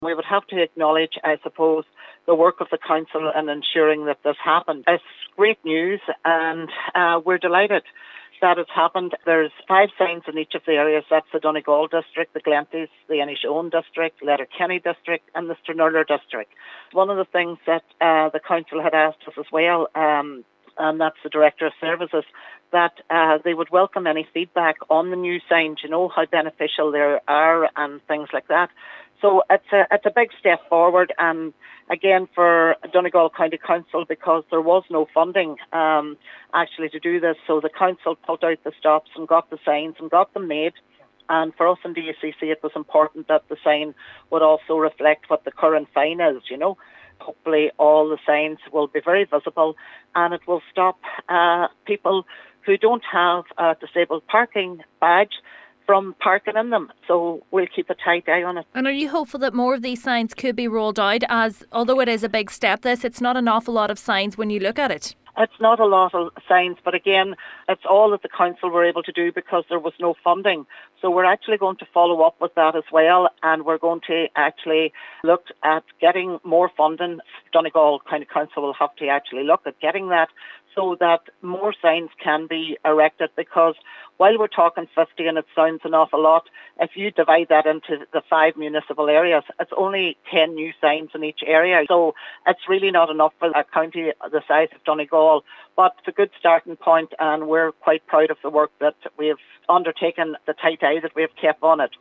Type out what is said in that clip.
We would have to acknowledge, I suppose, the work of the council in ensuring that this happened. It's great news, and we're delighted that it's happened. There's 5 signs in each of the areas. That's the Donegal district, the Glenties, the Inishowen district, Letterkenny district, and the Stranraer district. One of the things that the council had asked us as well, and that's the Director of Services, that they would welcome any feedback on the new signs, how beneficial they are and things like that. So it's a big step forward, and again for Donegal County Council, because there was no funding actually to do this. So the council pulled out the stops and got the signs and got them made. And for us in DUCC, it was important that the sign would also reflect what the current fine is, Hopefully all the signs will be very visible, and it will stop people who don't have a disabled parking badge from parking in them. So we'll keep a tight eye on it. And are you hopeful that more of these signs could be rolled out, as although it is a big step, it's not an awful lot of signs when you look at it? It's not a lot of signs, but again, it's all that the council were able to do because there was no funding. So we're actually going to follow up with that as well, and we're going to actually look at getting more funding. Donegal County Council will have to actually look at getting that so that more signs can be erected, because while we're talking 50 and it sounds an awful lot, if you divide that into the 5 municipal areas, it's only 10 new signs in each area. So it's really not enough for a county the size of Donegal, but it's a good starting point, and we're quite proud of the work that we've undertaken, the tight eye that we've kept on it.